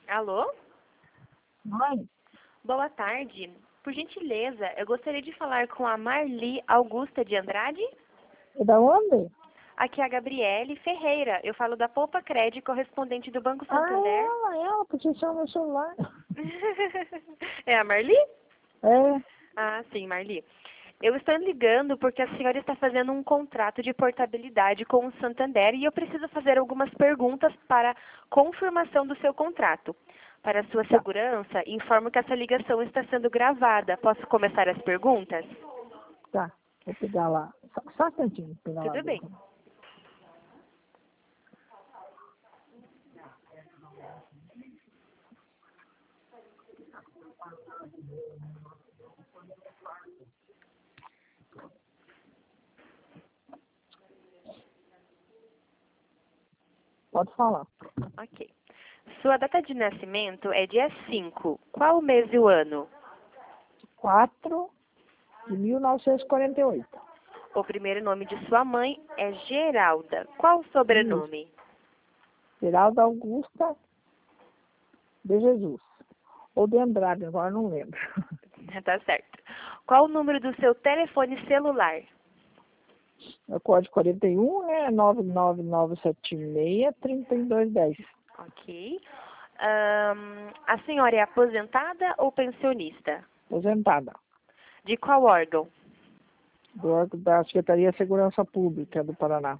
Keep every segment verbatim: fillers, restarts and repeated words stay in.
Alô? Mãe, Boa tarde. Por gentileza, eu gostaria de falar com a Marli Augusta de Andrade. é da onde? Aqui é a Gabriele Ferreira. Eu falo da Poupa Cred, correspondente do Banco Ah, Santander. ela, ela, porque chama meu celular. É a Marli? É, Ah, sim, Marli. Eu estou ligando porque a senhora está fazendo um contrato de portabilidade com o Santander e eu preciso fazer algumas perguntas para confirmação do seu contrato. Para sua tá, segurança, informo que essa ligação está sendo gravada. Posso começar as perguntas? tá. Vou pegar lá. Só, só um instantinho, vou pegar lá Tudo bem. dentro. Pode falar. Ok. Sua data de nascimento é dia cinco. Qual o mês e o ano? quatro de mil novecentos e quarenta e oito. O primeiro nome de sua mãe é Geralda. Qual o Isso. sobrenome? Geralda Augusta de Jesus. Ou de Andrade, agora não lembro. Tá certo. Qual o número do seu telefone celular? É o código quarenta e um, né? nove nove nove sete seis, três dois um zero. Ok. Ahn, a senhora é aposentada ou pensionista? Aposentada. De qual órgão? Do órgão da Secretaria de Segurança Pública do Paraná.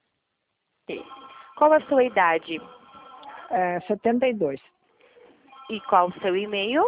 Ok. Qual a sua idade? É setenta e dois. E qual o seu e-mail?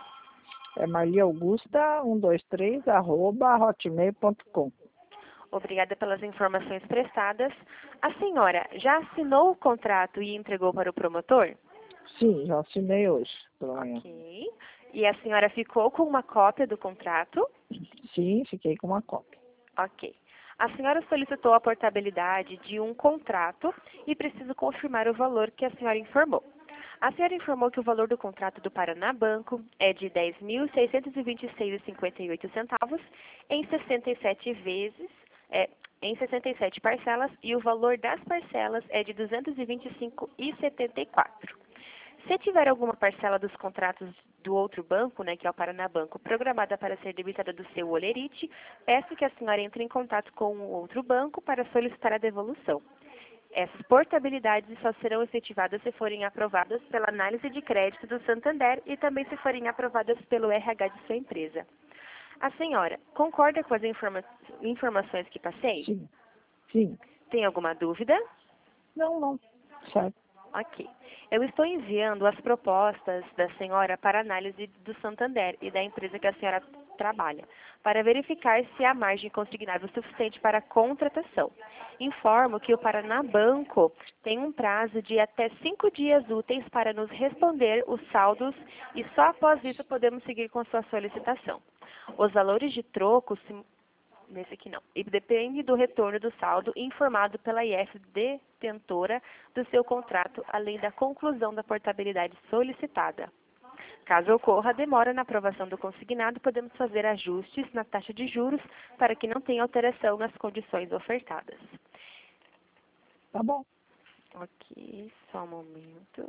É Marli Augusta cento e vinte e três, arroba hotmail ponto com. Obrigada pelas informações prestadas. A senhora já assinou o contrato e entregou para o promotor? Sim, já assinei hoje pela manhã. Ok. E a senhora ficou com uma cópia do contrato? Sim, fiquei com uma cópia. Ok. A senhora solicitou a portabilidade de um contrato e preciso confirmar o valor que a senhora informou. A senhora informou que o valor do contrato do Paraná Banco é de dez mil seiscentos e vinte e seis reais e cinquenta e oito centavos em sessenta e sete vezes, é, em sessenta e sete parcelas, e o valor das parcelas é de duzentos e vinte e cinco reais e setenta e quatro centavos. Se tiver alguma parcela dos contratos do outro banco, né, que é o Paraná Banco, programada para ser debitada do seu Olerite, peço que a senhora entre em contato com o outro banco para solicitar a devolução. Essas portabilidades só serão efetivadas se forem aprovadas pela análise de crédito do Santander e também se forem aprovadas pelo R H de sua empresa. A senhora concorda com as informa- informações que passei? Sim, sim. Tem alguma dúvida? Não, não. Certo. Ok. Eu estou enviando as propostas da senhora para análise do Santander e da empresa que a senhora trabalha, para verificar se há margem consignável suficiente para a contratação. Informo que o Paraná Banco tem um prazo de até cinco dias úteis para nos responder os saldos e só após isso podemos seguir com sua solicitação. Os valores de troco se Nesse aqui não. E depende do retorno do saldo informado pela I F detentora do seu contrato, além da conclusão da portabilidade solicitada. Caso ocorra demora na aprovação do consignado, podemos fazer ajustes na taxa de juros para que não tenha alteração nas condições ofertadas. Tá bom. Ok, só um momento.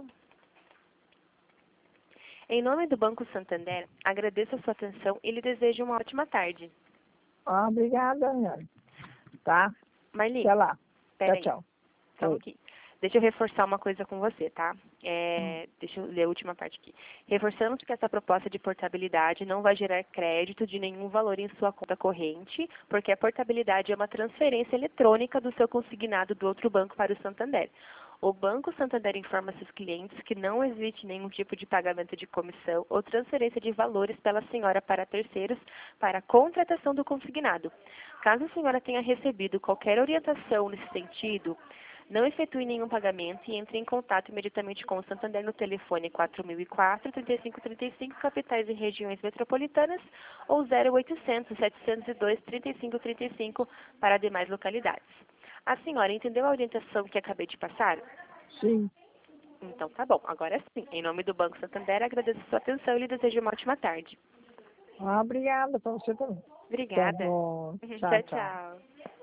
Em nome do Banco Santander, agradeço a sua atenção e lhe desejo uma ótima tarde. Ah, obrigada, senhora. Tá? Marli, Até lá. Tchau, peraí. tchau. Só um Oi. pouquinho. Deixa eu reforçar uma coisa com você, tá? Hum. É, deixa eu ler a última parte aqui. Reforçamos que essa proposta de portabilidade não vai gerar crédito de nenhum valor em sua conta corrente, porque a portabilidade é uma transferência eletrônica do seu consignado do outro banco para o Santander. O Banco Santander informa seus clientes que não existe nenhum tipo de pagamento de comissão ou transferência de valores pela senhora para terceiros para a contratação do consignado. Caso a senhora tenha recebido qualquer orientação nesse sentido, não efetue nenhum pagamento e entre em contato imediatamente com o Santander no telefone quatro mil e quatro, trinta e cinco trinta e cinco, capitais e regiões metropolitanas, ou zero oitocentos, setecentos e dois, trinta e cinco trinta e cinco para demais localidades. A senhora entendeu a orientação que acabei de passar? Sim. Então tá bom, agora sim. Em nome do Banco Santander, agradeço a sua atenção e lhe desejo uma ótima tarde. Ah, obrigada para você também. Tá Obrigada. bom. Tchau, Tchau, tchau. tchau.